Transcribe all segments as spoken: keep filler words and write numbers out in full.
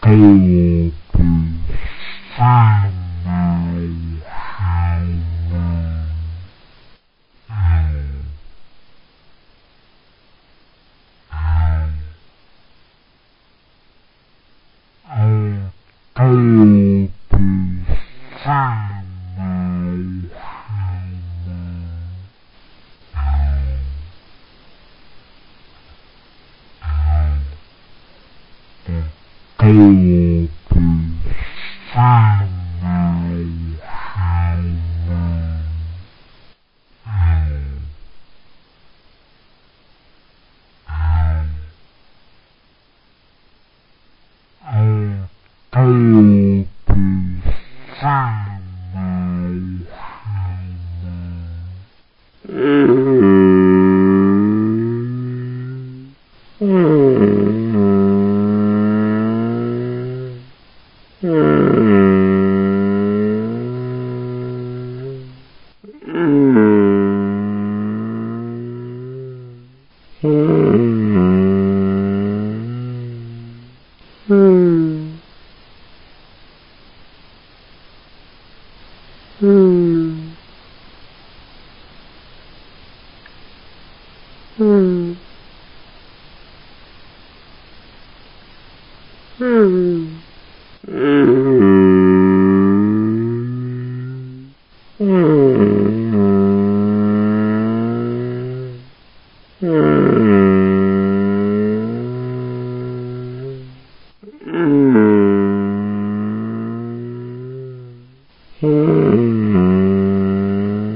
từ từ xa ngày hai ngàn ai ai ai từ từ xa ngày hai ngàn ai ai từ từ xa ngày hai ngàn ai ai ai từ từ xa ngày hai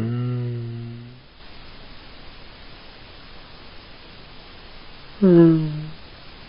ngàn